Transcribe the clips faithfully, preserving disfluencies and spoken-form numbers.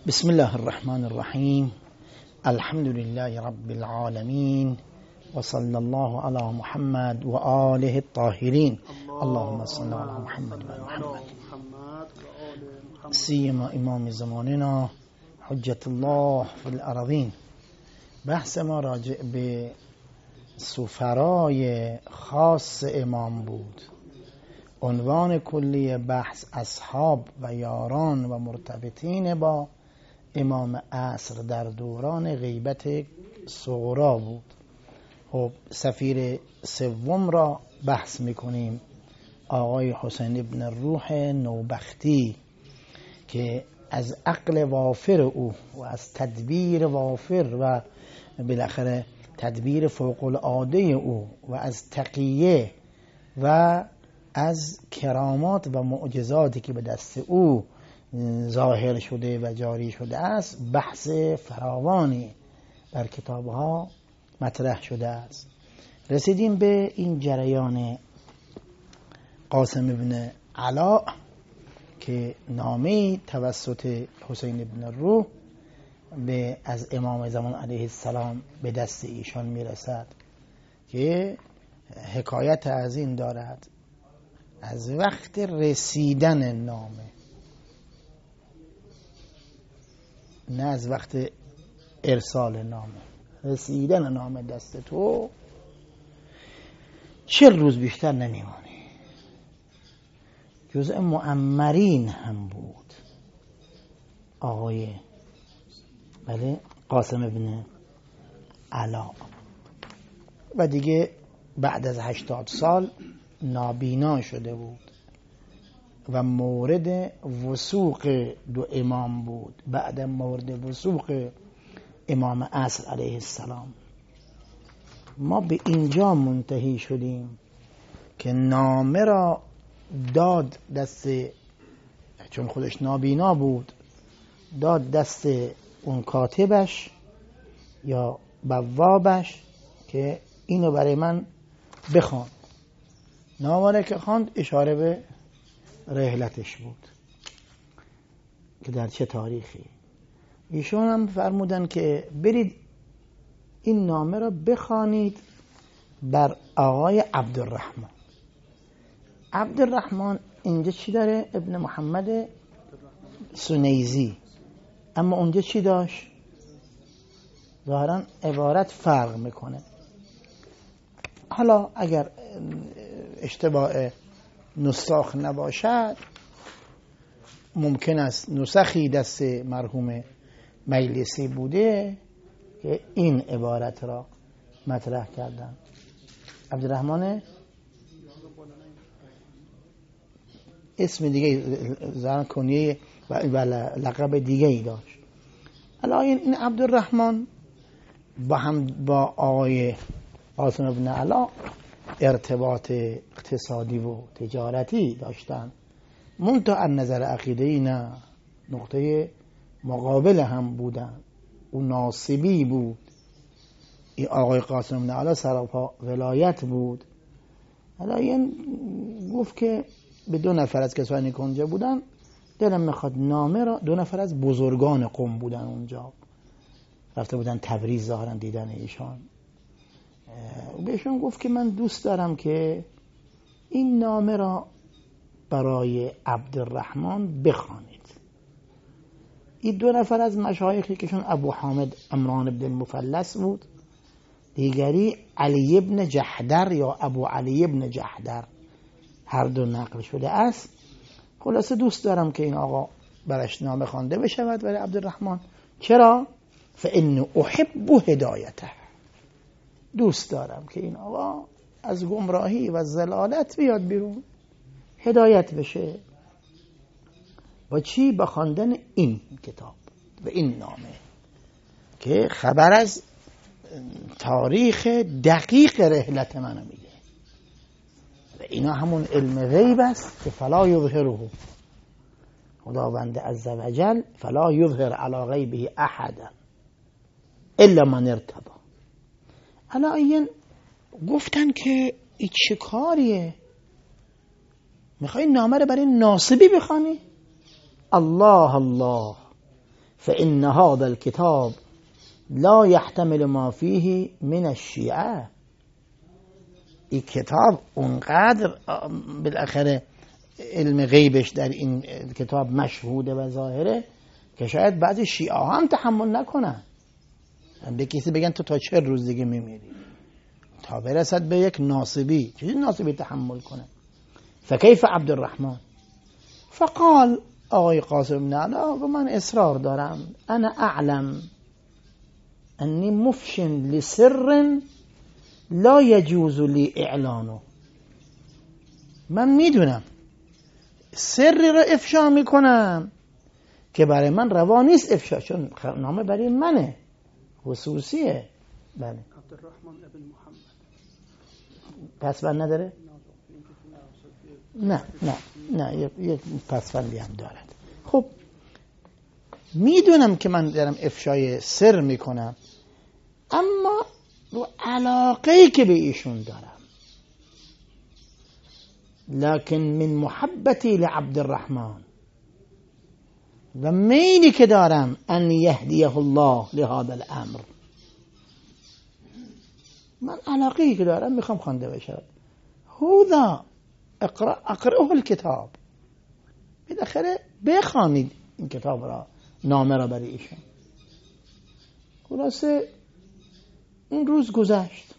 بسم الله الرحمن الرحیم. الحمد لله رب العالمین و صلی الله علی محمد و آله الطاهرین. اللهم صل علی محمد و محمد. سیما امام زماننا حجت الله فی الارضین. بحث ما راجع به سفرای خاص امام بود. عنوان کلی بحث اصحاب و یاران و مرتبطین با امام عصر در دوران غیبت صغرا بود. خب سفیر سوم را بحث میکنیم، آقای حسین ابن الروح نوبختی، که از عقل وافر او و از تدبیر وافر و بالاخره تدبیر فوق العاده او و از تقیه و از کرامات و معجزاتی که به دست او ظاهر شده و جاری شده است بحث فراوانی در کتابها مطرح شده است. رسیدیم به این جریان قاسم ابن علا که نامه توسط حسین ابن الروح به از امام زمان علیه السلام به دست ایشان میرسد که حکایت از این دارد از وقت رسیدن نامه، نه از وقت ارسال نامه. رسیدن نامه دست تو چه روز بیشتر نمیمانی. جزء معمرین هم بود آقای بله قاسم ابن علا و دیگه بعد از هشتاد سال نابینا شده بود و مورد وثوق دو امام بود. بعد مورد وثوق امام عصر علیه السلام ما به اینجا منتهی شدیم که نامه را داد دست، چون خودش نابینا بود، داد دست اون کاتبش یا بوابش که اینو برای من بخوان. نامه که خواند اشاره به رحلتش بود که در چه تاریخی. ایشون هم فرمودن که برید این نامه را بخوانید بر آقای عبدالرحمن. عبدالرحمن اینجا چی داره؟ ابن محمد سنیزی. اما اونجا چی داشت؟ ظاهرا عبارت فرق میکنه. حالا اگر اشتباه نساخ نباشد ممکن است نسخی دست مرحوم مجلسی بوده که این عبارت را مطرح کردن. عبدالرحمن اسم دیگه زن کنیه و لقب دیگه ای داشت. الان این عبدالرحمن با هم با آقای قاسم ابن علا ارتباط اقتصادی و تجارتی داشتن، منتها از نظر عقیده‌ای نه، نقطه مقابل هم بودن. او ناصبی بود، این آقای قاسم ابن علا سراپا ولایت بود. حالا این گفت که به دو نفر از کسانی که اونجا بودن دلم میخواد نامه را، دو نفر از بزرگان قوم بودن اونجا، رفته بودن تبریز ظاهرا دیدن ایشان. بهشون گفت که من دوست دارم که این نامه را برای عبدالرحمن بخوانید. این دو نفر از مشایخی کهشون ابو حامد عمران بن المفلس بود، دیگری علی ابن جحدر یا ابو علی ابن جحدر، هر دو نقل شده است. خلاصه دوست دارم که این آقا برش نامه خوانده بشود برای عبدالرحمن. چرا؟ فإن احب هدایته. دوست دارم که این آقا از گمراهی و ضلالت بیاد بیرون، هدایت بشه. با چی؟ با خواندن این کتاب و این نامه که خبر از تاریخ دقیق رحلت منو میده. و اینا همون علم غیب است که فلا یظهره، خداوند عزوجل فلا یظهر علی غیبه احدا الا من ارتضی. حالا این گفتن که این چه کاریه؟ میخوای نامه رو برای ناصبی بخوانی؟ الله الله، فإن هذا الكتاب لا يحتمل ما فيه من الشیعه. این کتاب اونقدر بالاخره علم غیبش در این کتاب مشهوده و ظاهره که شاید بعضی شیعه هم تحمل نکنن، به کسی بگن تو تا چه روز دیگه میمیری، تا برسد به یک ناصبی. چیزی ناصبی تحمل کنه؟ فکیف عبدالرحمن؟ فقال آقای قاسم بن علا من اصرار دارم، انا اعلم انی مفشن لسر لا یجوز لی اعلانه. من میدونم سری رو افشا میکنم که برای من روا نیست افشا، چون نامه برای منه، خصوصیه. بله. عبدالرحمن ابن محمد پسوند نداره؟ نه نه نه یک پسوندی هم دارد. خب میدونم که من دارم افشای سر میکنم، اما رو علاقه‌ای که به ایشون دارم، لكن من محبتی لعبدالرحمن و میلی که دارم ان یهدیه الله لهذا الامر، من علاقه‌ای که دارم میخوام خوانده بشه. هوذا اقرأ اقرأه الكتاب، بالاخره بخوانید این کتاب را، نامه را برای ایشون. خلاصه این روز گذشت،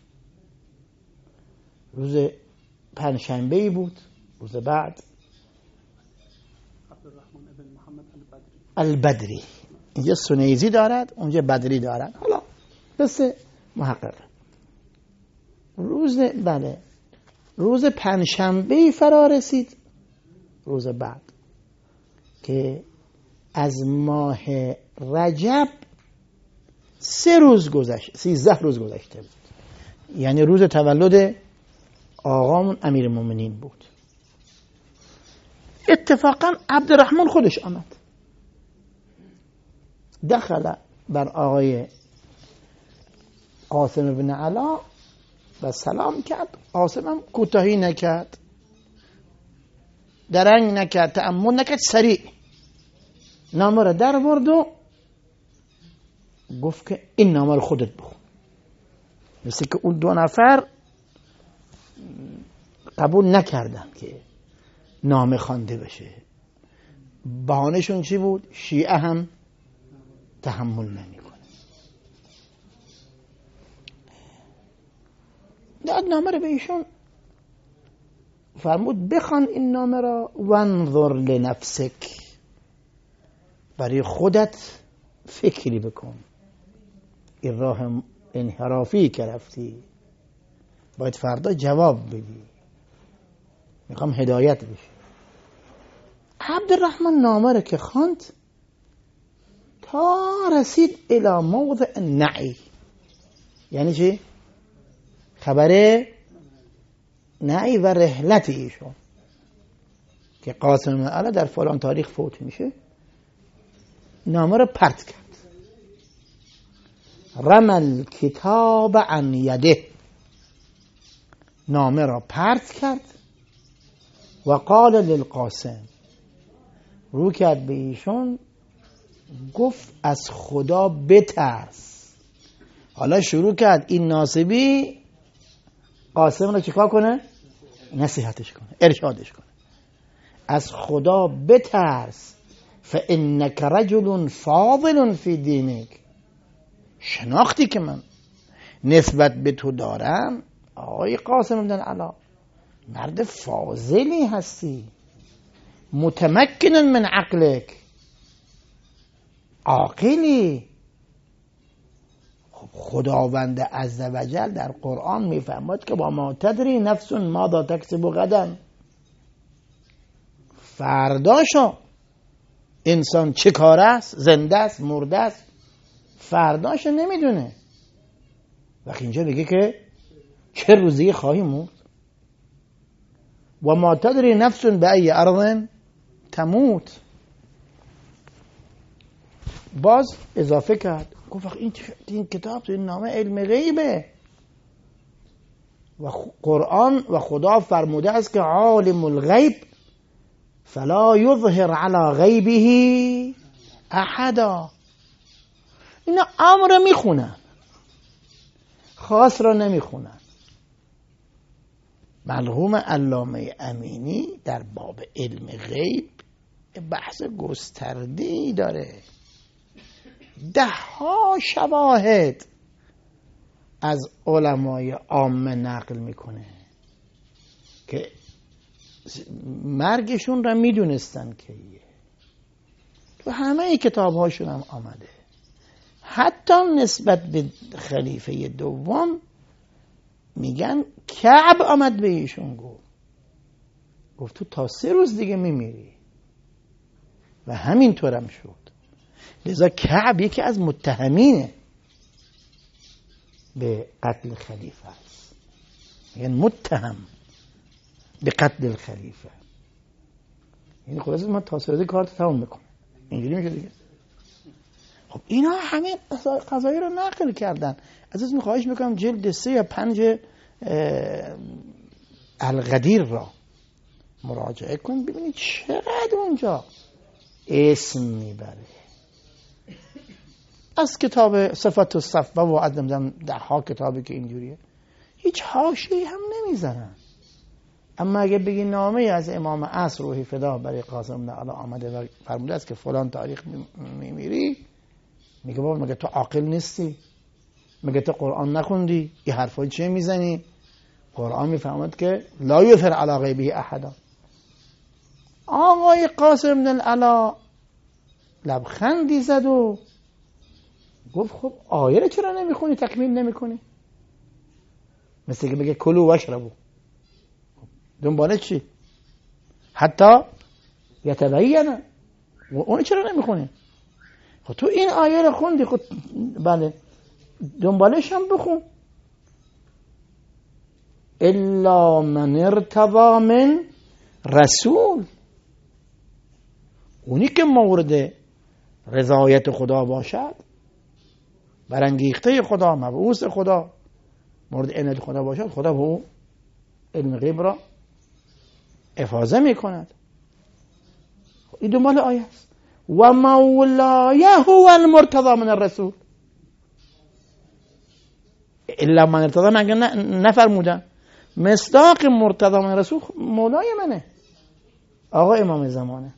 روز پنجشنبه بود، روز بعد عبدالرحمن ابن محمد البدری. البدری اینجا سنیزی دارد، اونجا بدری دارد، حالا بس محقق. روز بله روز پنجشنبه فرا رسید، روز بعد که از ماه رجب سه روز گذشت، سیزده روز گذشته بود، یعنی روز تولد آقامون امیر المؤمنین بود. اتفاقا عبدالرحمن خودش آمد، دخل بر آقای قاسم بن علا و سلام کرد. قاسم هم کوتاهی نکرد، درنگ نکرد، تأمل نکرد، سریع نامه را در برد و گفت که این نامه رو خودت بخون. مثل که اون دو نفر قبول نکردن که نامه خوانده بشه. بهانه‌شون چی بود؟ شیعه هم تحمل نمیکنه. داد نامه رو به ایشون، فرمود بخوان این نامه را، وانظر لنفسک، برای خودت فکری بکن، این راه انحرافی که رفتی باید فردا جواب بدی، میخوام هدایت بشی. عبدالرحمن نامه رو که خواند تا رسید الی موضع نعی، یعنی چی؟ خبر نعی و رحلت ایشون که قاسم بن علا در فلان تاریخ فوت میشه. نامه رو پرت کرد، رمل کتاب عن یده، نامه را پرت کرد و قال للقاسم، رو کرد به ایشون گفت از خدا بترس. حالا شروع کرد این ناصبی قاسم را چیکار کنه؟ نصیحتش کنه، ارشادش کنه. از خدا بترس، فانک رجل فاضل فی دینک، شناختی که من نسبت به تو دارم آقای قاسم بن علا، مرد فاضلی هستی، متمکن من عقلک، عاقلی. خب خداوند عزوجل در قرآن میفرماید که با ما تدری نفس ماذا تکسب غدا، فرداشو انسان چه کار است، زنده است مرده است، فرداشو نمیدونه. وقتی اینجا بگه که چه روزی خواهی مرد، و ما تدری نفس بأی ارض تموت. باز اضافه کرد گفت این این کتاب، این نامه علم غیبه و قرآن و خدا فرموده است که عالم الغیب فلا یظهر علی غیبه احدا. اینا عام را میخونن، خاص را نمیخونن. مرحوم علامه امینی در باب علم غیب بحث گسترده‌ای داره، ده ها شواهد از علمای عامه نقل میکنه که مرگشون را میدونستن که یه تو همه کتاب هاشون هم آمده. حتی نسبت به خلیفه دوم میگن کعب آمد به ایشون گفت گفت تو تا سه روز دیگه میمیری و همین طورم شد. لذا کعب یکی از متهمینه به قتل خلیفه است، یعنی متهم به قتل الخلیفه. یعنی خلاصه ما تاثیرات کارت تمام میکنه، اینجوری میشه دیگه. خب اینا همه قضایی رو نقل کردن. ازتون خواهش میکنم جلد سه یا پنج الغدیر را مراجعه کن، ببینید چقدر اونجا اسم میبره. از کتاب صفت الصفوه و از ده ها کتابی که اینجوریه هیچ حاشیه‌ای هم نمیزنن. اما اگه بگی نامه از امام عصر روحی فدا برای قاسم بن علا آمده و فرموده است که فلان تاریخ میمیری، میگه بابا مگه تو عاقل نیستی؟ مگه تو قرآن نخوندی؟ این حرفا چه میزنی؟ قرآن میفهمد که لا یثر علی غیبه احدا. آقای قاسم بن علا لبخندی زد و گفت خب آیه رو چرا نمیخونی، تکمیل نمیکنی؟ مثل که بگه کلوا واشربوا، دنباله چی؟ حتی یتبین، و اون چرا نمیخونی؟ خب تو این آیه رو خوندی، خب بله دنبالش هم بخون. الا من ارتضی من رسول، اونی که مورد رضایت خدا باشد، برانگیخته خدا، مبعوث خدا، مورد عنایت خدا باشد، خدا به او علم غیب را افاضه می کند. این دنبال آیه است. و مولای هو المرتضی من الرسول. الا من ارتضی من نفرمودن، مصداق مرتضی من الرسول مولای منه، آقا امام زمانه.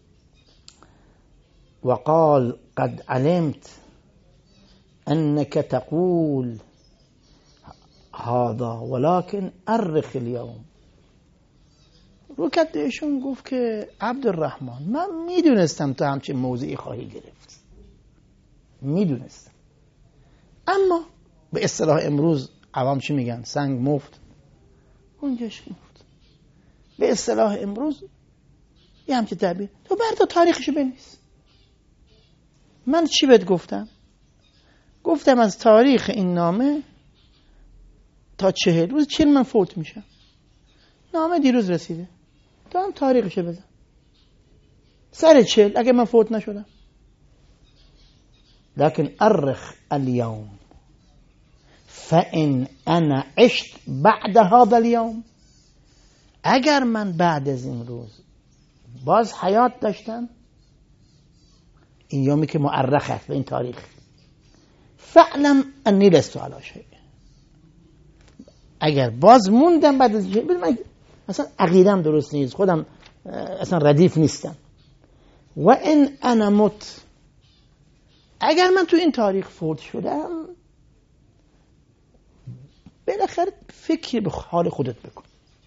وقال قد علمت انك تقول هذا ولكن ارخ اليوم. رو کدهشون گفت که عبدالرحمن من میدونستم تو همچین موضعی خواهی گرفت، میدونستم، اما به اصطلاح امروز عوام چی میگن؟ سنگ مفت اونجاش مفت. به اصطلاح امروز یه همچین تعبیر. تو بردا تاریخشو بنویس. من چی بهت گفتم؟ گفتم از تاریخ این نامه تا چهل روز چهل من فوت میشم. نامه دیروز رسیده، تو هم تاریخشو بزن سر چهل اگه من فوت نشدم. لكن ارخ اليوم فان انا عشت بعد هذا اليوم، اگر من بعد از این روز باز حیات داشتم، این یومی که مؤرخ است به این تاریخ، فعلم انی لست علی شیء، اگر باز موندم بعد از من اصلا عقیدم درست نیست، خودم اصلا ردیف نیستم. و ان انا مت، اگر من تو این تاریخ فوت شدم، بالاخره فکر به حال خودت بکن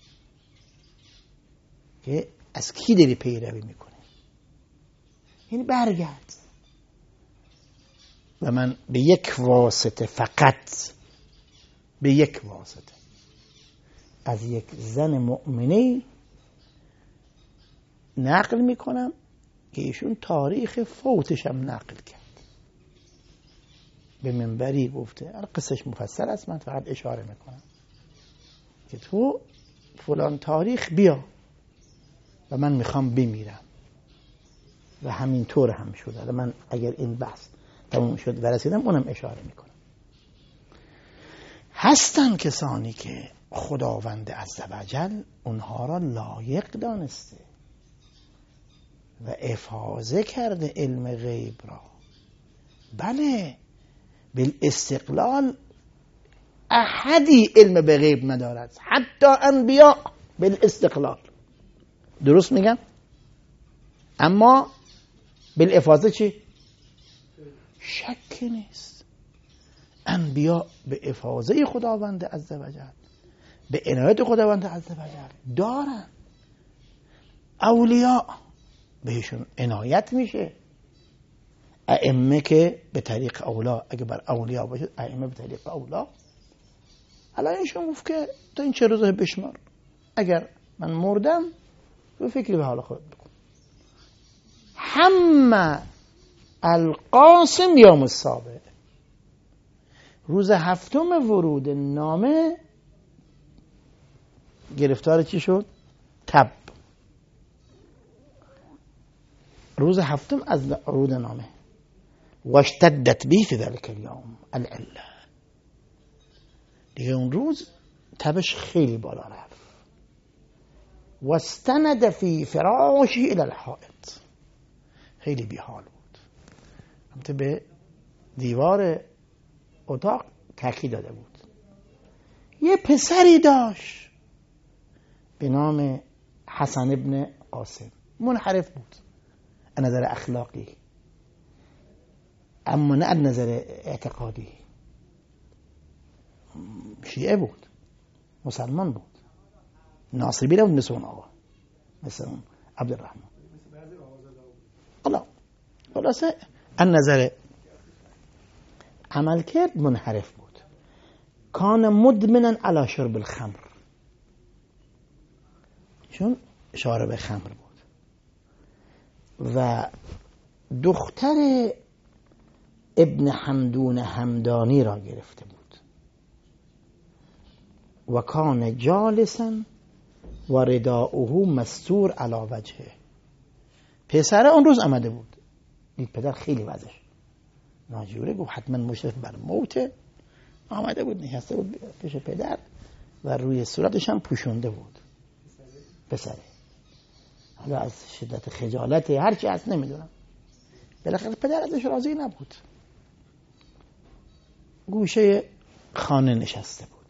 که از کی داری پیروی میکنی. یعنی برگرد و من به یک واسطه، فقط به یک واسطه، از یک زن مؤمنه نقل میکنم که ایشون تاریخ فوتش هم نقل کرد، به منبری گفته، قصهش مفصل است، من فقط اشاره میکنم که تو فلان تاریخ بیا و من میخوام بمیرم، و همین طور هم شده. من اگر این بحث تموم شد و رسیدم اونم اشاره میکنم. هستن کسانی که خداوند عزوجل اونها را لایق دانسته و افاضه کرده علم غیب را. بله بالاستقلال احدی علم به غیب ندارد، حتی انبیا بالاستقلال. درست میگم؟ اما بالافاضه چی؟ شک نیست. انبیا به افاضه خداوند عزوجل، به عنایت خداوند عزوجل دارن. اولیاء بهشون عنایت میشه. ائمه که به طریق اولا، اگه بر اولیاء باشه ائمه به طریق اولا. الان ایشون گفت که تا این چه روزه بشمار، اگر من مردم تو فکری به حال خود بکن. همه القاسم یوم السابع، روز هفتم ورود نامه گرفتار چی شد؟ تب. روز هفتم از ورود نامه. واشتدت بی فی ذلک اليوم العله، دیگه اون روز تبش خیلی بالا رفت. واستند فی فراشه الی الحائط، خیلی بیحال بود. البته به دیوار اتاق تکی داده بود. یه پسری داشت به نام حسن ابن قاسم، منحرف بود از نظر اخلاقی اما نه از نظر اعتقادی. شیعه بود، مسلمان بود، ناصبی نبود مثل اون آقا، مثل اون عبدالرحمن. الله خلاصه از نظر عمل کرد منحرف بود. کان مدمنا علی شرب الخمر، چون شارب خمر بود. و دختر ابن حمدون همدانی را گرفته بود. و کان جالسا و رداؤه مستور علی وجهه. پسر اون روز آمده بود، دید پدر خیلی وضعش ناجوره، گفت حتما مشرف بر موته. آمده بود نشسته بود پیش پدر و روی صورتش هم پوشونده بود پسره. حالا از شدت خجالت هرچی هست نمیدونم، بالاخره پدر ازش راضی نبود. گوشه خانه نشسته بود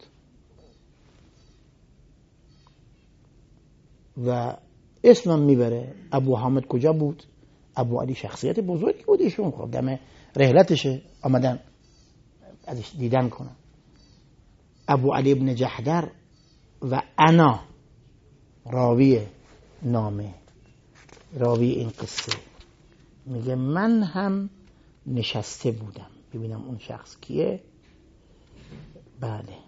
و اسمم میبره. ابو حامد کجا بود؟ ابو علی شخصیت بزرگی بود ایشون، خب دم رحلتشه آمدن ازش دیدن کنن. ابو علی ابن جحدر و انا راوی نامه، راوی این قصه، میگه من هم نشسته بودم ببینم اون شخص کیه. بله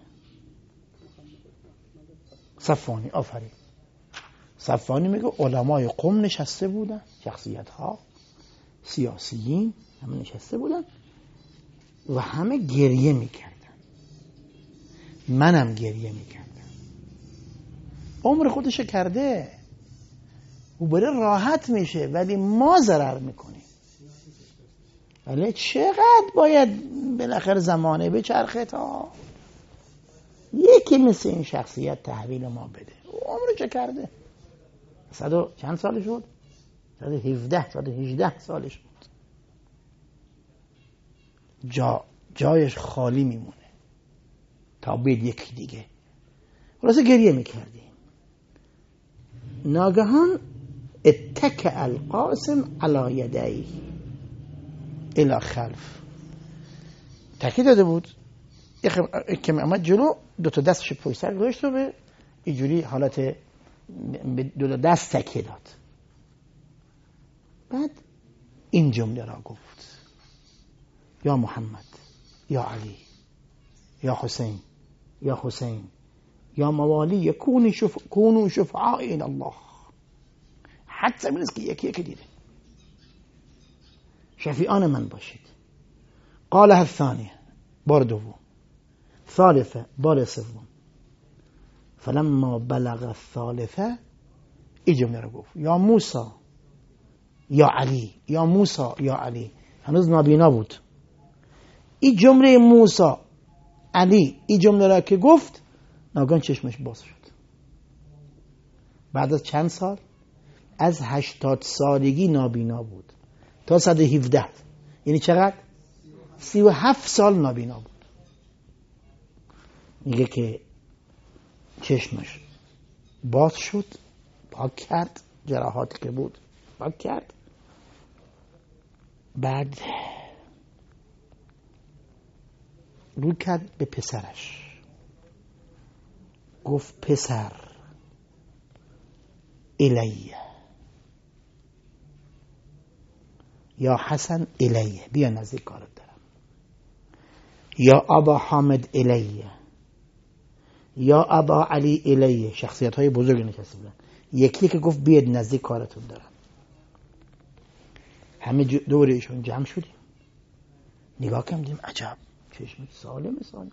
صفوانی، آفرین. صفوانی میگه علمای قم نشسته بودن، شخصیت ها، سیاسیین همه نشسته بودن و همه گریه میکردن. منم گریه میکردم. عمر خودش کرده، او بره راحت میشه ولی ما ضرر میکنیم. ولی چقدر باید بالاخره زمانه به چرخه تا یکی مثل این شخصیت تحویل ما بده. عمرش کرده، صد و چند سالش بود؟ صد و هفده صد و هجده سالش بود. جا جایش خالی میمونه تا بید یکی دیگه. خلاصه گریه میکردیم. ناگهان اتک القاسم علی یدیه الی خلف، تکی داده بود که آمد جلو، دو تا دستش پشت سر گذاشت و به اینجوری حالت دو تا دست تکی داد. بعد این جمله را گفت: یا محمد، یا علی، یا حسین، یا حسین، یا موالی کونی شف... کونو شفعاء این الله. حتی من که یکی یکی دیده شفیعان من باشید. قال الثانیه، بار دوم. ثالثه، بار سوم. فلما بلغ الثالثه، این جمله رو گفت: یا موسی، یا علی، یا موسی، یا علی. هنوز نابینا بود. این جمله موسی، علی، این جمله را که گفت، ناگهان چشمش باز شد. بعد از چند سال؟ از هشتاد سالگی نابینا بود تا صد و هفده. یعنی چقدر؟ سی و هفت سال نابینا بود. میگه که چشمش باز شد، پاک کرد، جراحاتی که بود پاک کرد. بعد رو کرد به پسرش، گفت پسر الیه، یا حسن الیه، بیا نزدیک کارت دارم، یا ابا حامد الیه، یا ابا علی الیه. شخصیت های بزرگی نشسته بودن، یکی که گفت بیاد نزدیک کارتون دارم. همه دور ایشون جمع شدیم، نگاه کردیم، دیدیم عجب چشمت سالم سالم.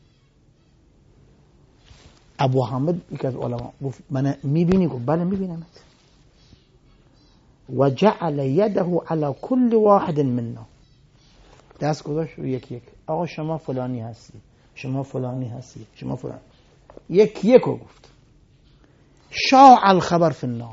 ابو حامد یک از علما گفت من میبینی؟ گفت بله میبینمت. و جعل یده علی کل واحد منا، دست گذاشت رو یک یک. آقا شما فلانی هستی، شما فلانی هستی، شما فلان، یک یک رو گفت. شاع الخبر فی الناس.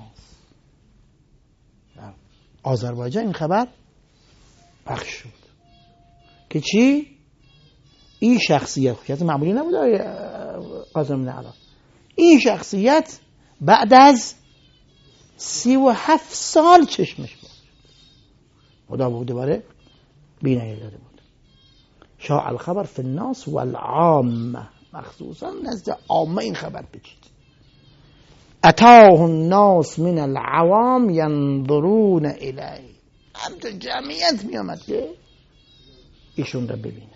آذربایجان این خبر پخش شد که چی؟ این شخصیت شخصیت معمولی نبود قاسم بن علا. این شخصیت بعد از سی و هفت سال چشمش بود، خدا بوده باره بینایی داده بود. شاع الخبر فی الناس والعامه، مخصوصا نزد عامه این خبر بچید. اتاه الناس من العوام ينظرون الیه، هم تو جمعیت می آمد که ایشون را ببینن.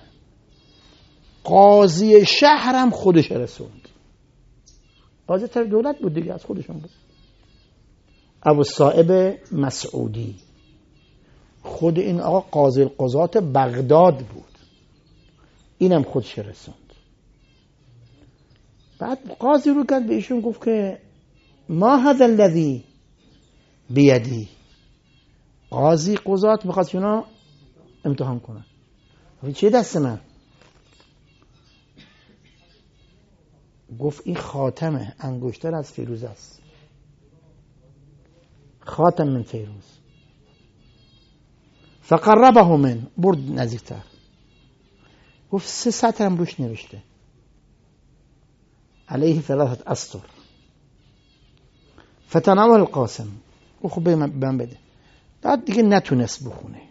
قاضی شهرم خودش رسوند، قاضی طرف دولت بود دیگه، از خودشون بود. ابو صائب مسعودی، خود این آقا قاضی القضات بغداد بود، اینم خودش رسوند. بعد قاضی رو کرد به ایشون گفت که ما هذا الذي بیدی. قاضی قضات میخواد شما امتحان کنن، چه دست من؟ گفت این خاتمه، انگشتر از فیروز است، خاتم من فیروز. فقربه من، برد نزدیکتر، گفت سه سطر هم روش نوشته علیه ثلاثت اسطر. فتناول القاسم، گفت خب من بده. داد دیگه نتونست بخونه،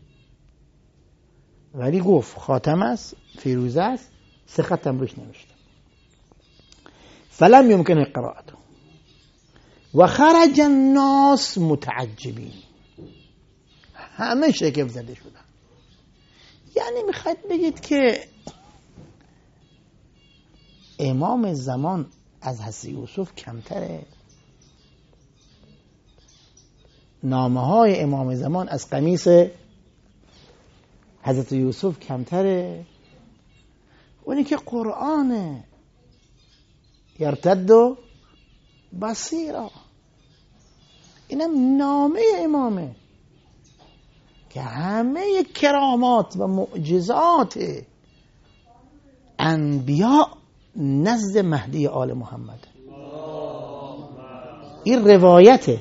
ولی گفت خاتم است، فیروزه است، سه خط هم روش نوشته. فلم يمكن قراءته و خرج الناس متعجبین، همه شگفت زده شدن. یعنی میخواید بگید که امام زمان از حضرت یوسف کمتره؟ نامه های امام زمان از قمیص حضرت یوسف کمتره؟ اونی که قرآنه، یرتد بصیرا، اینم نامه امامه که همه کرامات و معجزات انبیاء نزد مهدی آل محمد. این روایته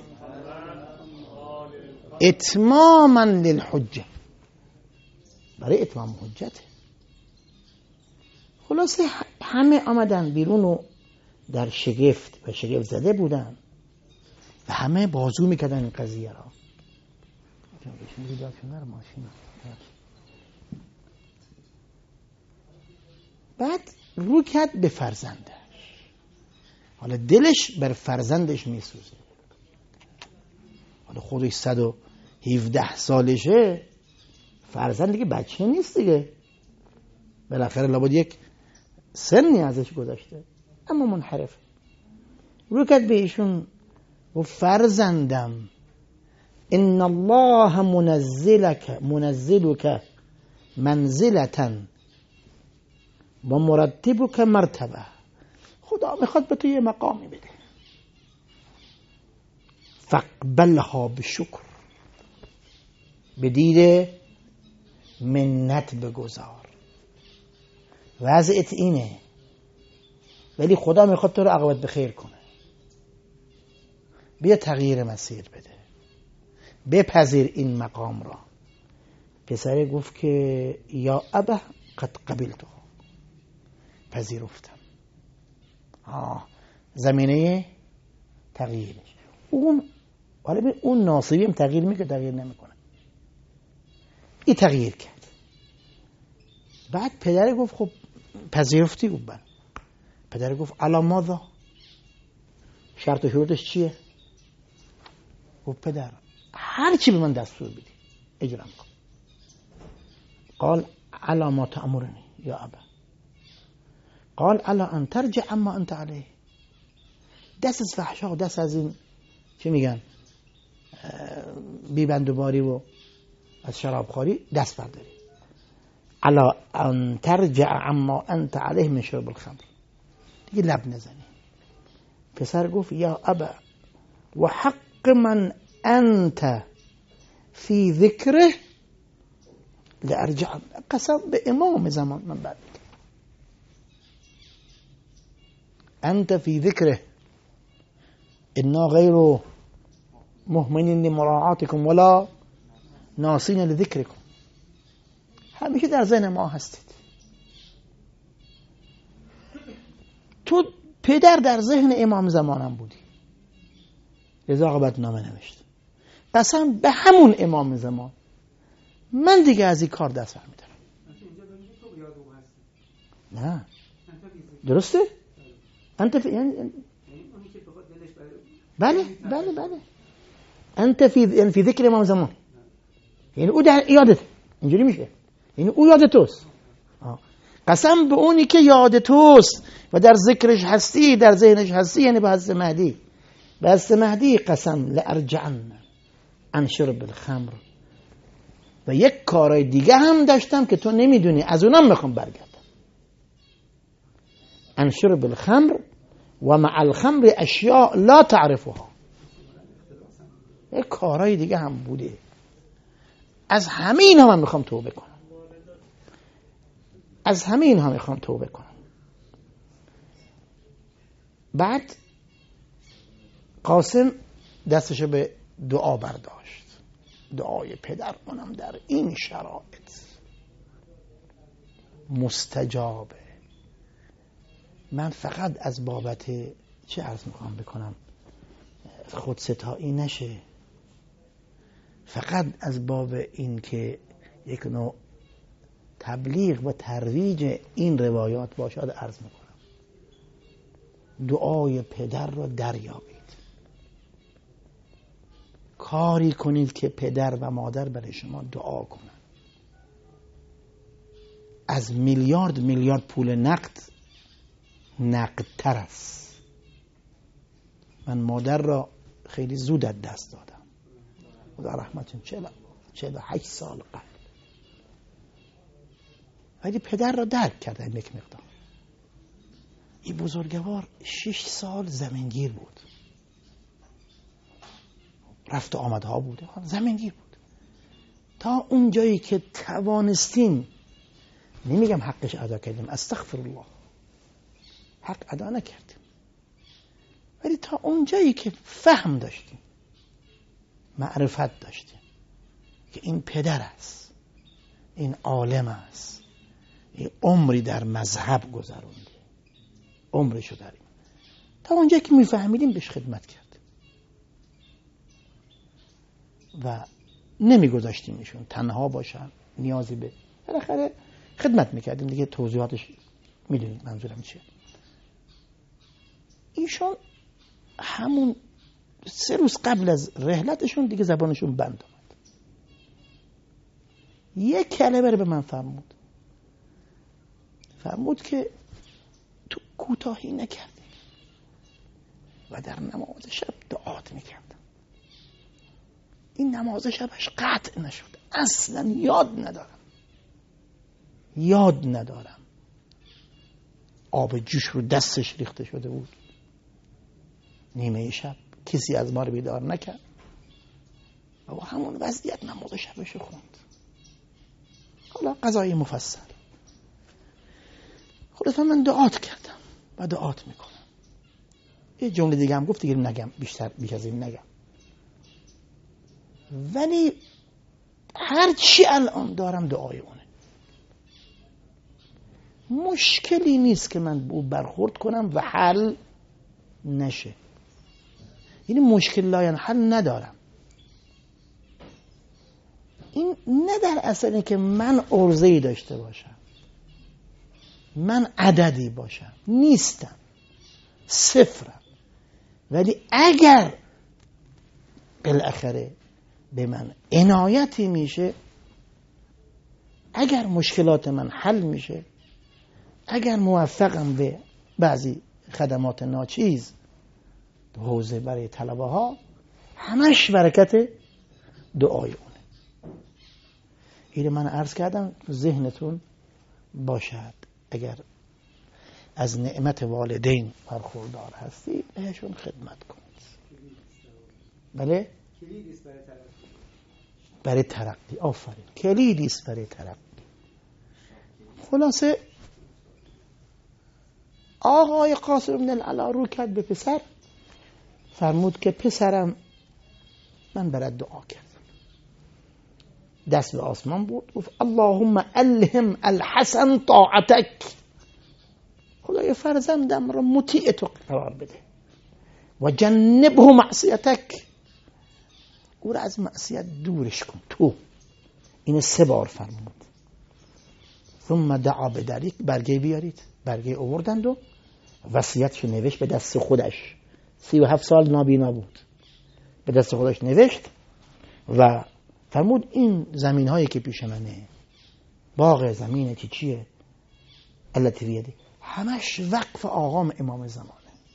اتماما للحجه، برای اتمام حجته. خلاصه همه آمدن بیرون و در شگفت و شگفت زده بودن و همه بازو میکردن این قضیه را. بعد رو کرد به فرزندش، حالا دلش بر فرزندش میسوزه. حالا خودش صد و هفده سالشه، فرزند دیگه بچه نیست دیگه، بالاخره لابد یک سنی ازش گذشته، اما منحرف. رو کرد به ایشون و فرزندم ان الله منزلک منزلک منزلتا و مرتبک مرتبه، خدا میخواد به تو یه مقامی بده، فاقبلها بشکر، به دید منت بگذار. وضعیت اینه، ولی خدا میخواد تو رو عاقبت بخیر کنه. بیا تغییر مسیر بده، بپذیر این مقام را. پسر گفت که یا ابا قد قبلته، پذیرفتم. آه زمینه تغییرش. اون حالا ببین اون ناصری هم تغییر میکنه، تغییر نمیکنه، این تغییر کرد. بعد پدر گفت خب پذیرفتی؟ گفت بله. پدر گفت علی ماذا؟ شرط و شروطش چیه؟ گفت پدر هر چی به من دستور بدی اجرا میکنم. قال علی ما تأمرنی یا ابا. قال علی ان ترجع اما انت علیه. دست از فحشا، دست از این چی میگن بیبندوباری و از شرابخوری دست برداری. علی ان ترجع اما انت علیه من شرب الخمر. دیگه لب نزنی. پسر گفت یا ابا و حق من انت فی ذکره لارجع. قسم به امام زمان من بعد انت فی ذکره انا غیر مهمنین لمراعاتکم ولا ناسین لذکرکم. همیشه در ذهن ما هستید. تو پدر در ذهن امام زمانم بودی، لذا عاقبت نامه نوشت. قسم به همون امام زمان من دیگه از این کار دست برمی‌دارم. نه درسته؟ انت فی یعنی بله بله بله انت فی یعنی فی ذکر امام زمان، یعنی او در یادت، اینجوری میشه، یعنی او یاد توست. قسم به اونی که یاد توست و در ذکرش هستی، در ذهنش هستی، یعنی به حضرت مهدی. به حضرت مهدی قسم لارجعن عن شرب الخمر. و یک کارای دیگه هم داشتم که تو نمیدونی، از اونم میخوام برگردم. عن شرب الخمر و مع الخمر اشیاء لا تعرفها. یک کارای دیگه هم بوده. از همین هم, هم میخوام توبه کنم. از همین هم میخوام توبه کنم. بعد قاسم دستشو به دعا برداشت. دعای پدر منم در این شرایط مستجابه. من فقط از بابت چه عرض میخوام بکنم خود ستایی نشه، فقط از باب این که یک نوع تبلیغ و ترویج این روایات باشد عرض میکنم. دعای پدر را دریابید. کاری کنید که پدر و مادر برای شما دعا کنند. از میلیارد میلیارد پول نقد نقدتر است. من مادر را خیلی زود از دست دادم، خدا رحمتون، چهل و هشت سال قبل. ولی پدر را درک کردم یک مقدار. این بزرگوار شش سال زمینگیر بود، رفت و آمدها بود، زمینگیر بود. تا اون جایی که توانستیم، نمیگم حقش ادا کردیم، استغفر الله، حق ادا نکردیم، ولی تا اون جایی که فهم داشتیم، معرفت داشتیم که این پدر است، این عالم است، این عمری در مذهب گذرونده، عمرشو داریم، تا اونجایی که میفهمیدیم بهش خدمت کرد و نمیگذاشتیم ایشون تنها باشن، نیازی به بالاخره خدمت میکردیم دیگه. توضیحاتش میدونید منظورم چیه. ایشون همون سه روز قبل از رحلتشون دیگه زبانشون بند آمد. یک کلمه رو به من فرمود، فرمود که تو کوتاهی نکردی و در نماز شب دعات میکردم. این نماز شبش قطع نشد، اصلا یاد ندارم یاد ندارم آب جوش رو دستش ریخته شده بود. نیمه شب کسی از ما رو بیدار نکرد و با همون وضعیت نماز شبش رو خوند. حالا قضای مفصل خودت من دعات کردم و دعات میکنم. یه جمله دیگه هم گفت دیگه نگم، بیشتر بیش از این نگم، ولی هر چی الان دارم دعای اونه. مشکلی نیست که من او برخورد کنم و حل نشه. یعنی مشکل لاین حل ندارم. این نه در اصلی که من عرضه‌ای داشته باشم، من عددی باشم، نیستم، صفرم. ولی اگر بالاخره به من عنایتی میشه، اگر مشکلات من حل میشه، اگر موفقم به بعضی خدمات ناچیز حوزه برای طلبه ها، همش برکت دعای اونه. این من عرض کردم ذهنتون باشد اگر از نعمت والدین برخوردار هستی بهشون خدمت کنید. بله؟ کلیدیست برای ترقی. برای ترقی. آفرین. کلیدیست برای ترقی. خلاصه آقای قاسم بن العلا رو کرد به پسر، فرمود که پسرم من برات دعا کردم. دست به آسمان بود، گفت اللهم الهم الحسن طاعتک. خدای فرزندم را مطیع تو قرار بده و جنبه معصیتک، او را از معصیت دورش کن تو. این سه بار فرمود. ثم دعا بدریک، برگه بیارید. برگه آوردند و وصیتشو نوشت به دست خودش. سی و هفت سال نابینا بود، به دست خودش نوشت و فرمود این زمین هایی که پیش منه، باغ زمینه چی چیه التي بیده، همش وقف آقام امام زمانه.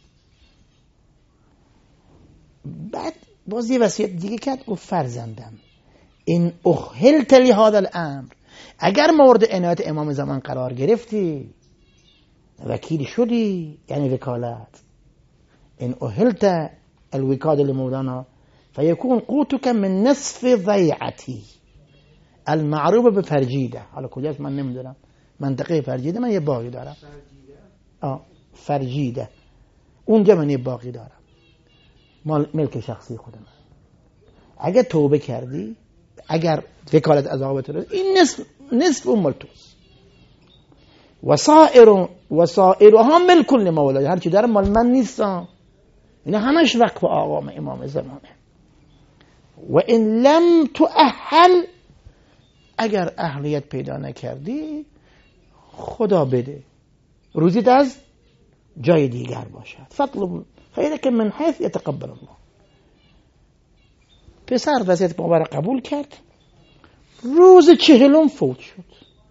بعد باز یه وصیت دیگه کرد، گفت فرزندم این اخلت لهذا الامر، اگر مورد عنایت امام زمان قرار گرفتی، وکیل شدی، یعنی وکالت، این اخلت الوکاد لمولانا فیکون قوتک من نصف ضیعتی المعروف به فرجیده. حالا کجاست من نمیدونم، منطقه فرجیده من یه باقی دارم. آه فرجیده اونجا من یه باقی دارم، مال ملک شخصی خود من. اگر توبه کردی، اگر وکالت از آقا بتره، این نصف نصف اون مال توست. وسائر وسائرها ملک لمولای، هر چی دارم مال من نیستم، اینا همش وقف آقام امام زمانه. و این لم تؤهل، اگر اهلیت پیدا نکردی خدا بده، روزیت از جای دیگر باشد. فطلب خیرک من حیث یتقبل الله. پسر وصیت مبارک قبول کرد، روز چهلم فوت شد.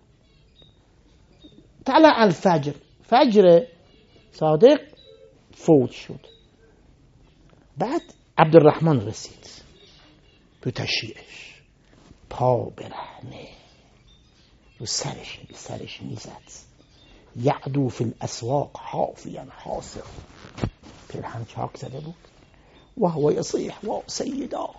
طلع الفجر، فجر صادق فوت شد. بعد عبدالرحمن رسید تو تشییعش، پا برهنه رو سرش سرش میزد، یعدو فی الاسواق حافیا حاصر، پیرهن چاک زده بود و هو یصیح و سیدا.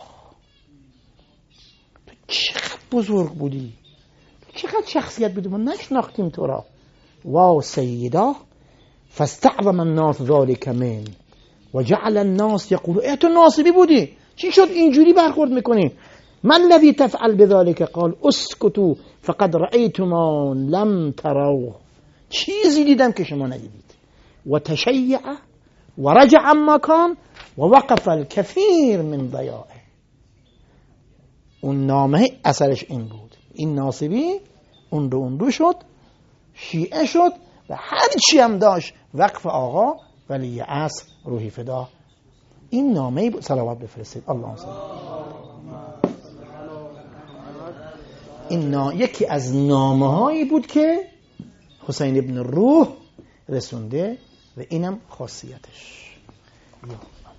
تو چقدر بزرگ بودی، تو چقدر شخصیت بودی، ما نشناختیم تو را. و سیدا فاستعظم الناس ذلك من و جعل الناس یقولون ای تو ناصبی بودی، چی شد اینجوری برخورد میکنی؟ من الذی تفعل بذلك؟ قال اسکتوا فقد رأیت ما لم تروا، چیزی دیدم که شما ندیدید. و تشیع و رجع عما کان و وقف الكثير من ضیاعه. اون نامه اثرش این بود، این ناصبی اون رو اون رو شد، شیعه شد و هر چی هم داشت وقف آقا ولی عصر روحی فدا. این نامه بود. صلوات بفرستید. اللهم صل. این نا... یکی از نامه هایی بود که حسین ابن روح رسونده و اینم خاصیتش.